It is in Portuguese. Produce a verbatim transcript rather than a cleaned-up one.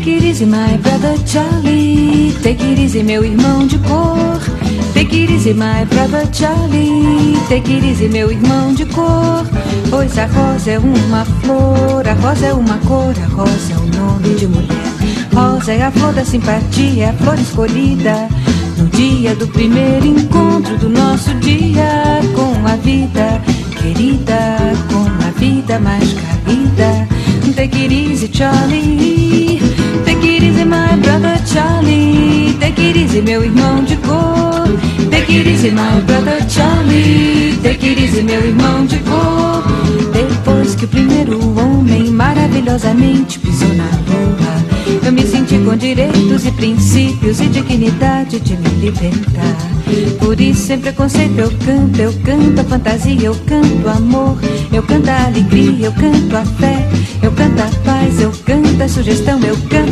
Take it easy, my brother Charlie. Take it easy, meu irmão de cor. Take it easy, my brother Charlie. Take it easy, meu irmão de cor. Pois a rosa é uma flor, a rosa é uma cor, a rosa é o nome de mulher. Rosa é a flor da simpatia, a flor escolhida no dia do primeiro encontro do nosso dia com a vida querida, com a vida mais querida. Take it easy, Charlie. Take it easy, my brother Charlie. Take it easy, meu irmão de cor. Take it easy, my brother Charlie. Take it easy, meu irmão de cor. Depois que o primeiro homem maravilhosamente pisou na lua, eu me senti com direitos e princípios e dignidade de me libertar. Por isso sem preconceito eu canto, eu canto a fantasia, eu canto amor, eu canto a alegria, eu canto a fé, eu canto a paz, eu canto a sugestão, eu canto